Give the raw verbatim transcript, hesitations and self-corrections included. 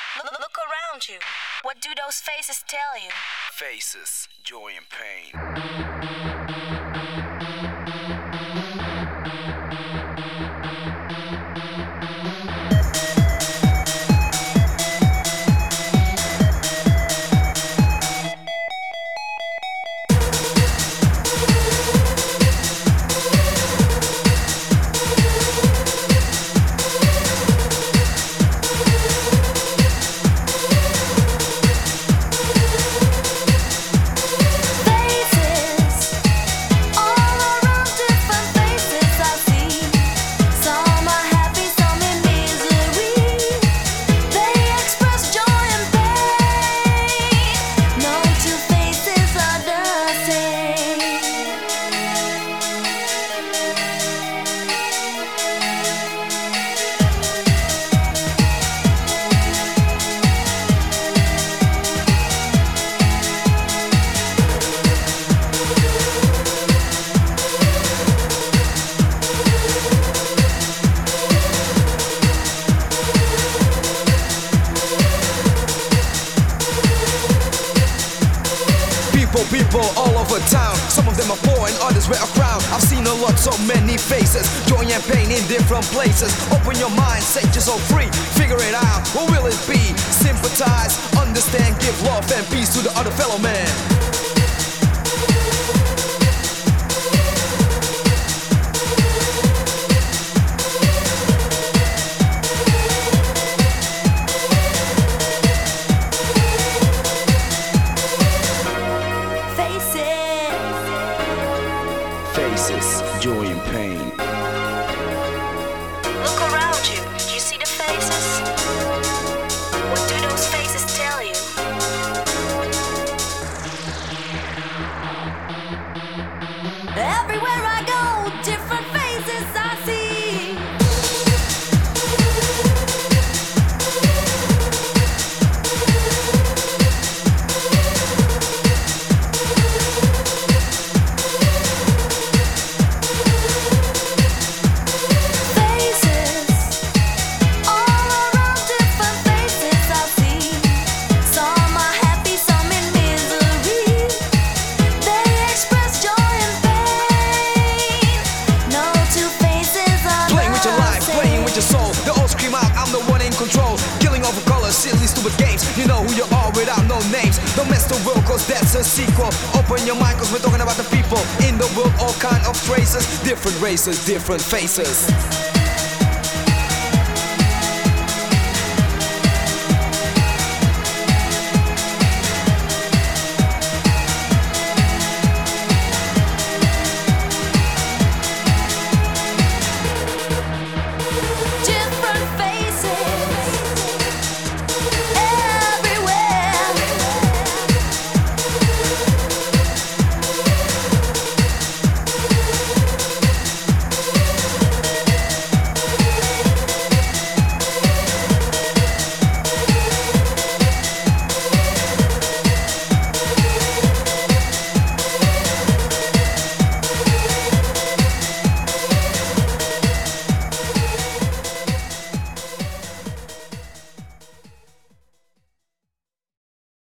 Look, look around you. What do those faces tell you? Faces, joy and pain. People all over town, some of them are poor and others wear a crown. I've seen a lot, so many faces, joy and pain in different places. Open your mind, set yourself free, figure it out, what will it be? Sympathize, understand, give love and peace to the other fellow man. Faces, joy and pain. Look around you. Do you see the faces? What do those faces tell you? Everywhere I go, different faces I see. Killing over colors, silly stupid games. You know who you are without no names. Don't mess the world cause that's a sequel. Open your mind cause we're talking about the people in the world, all kind of traces, different races, different faces.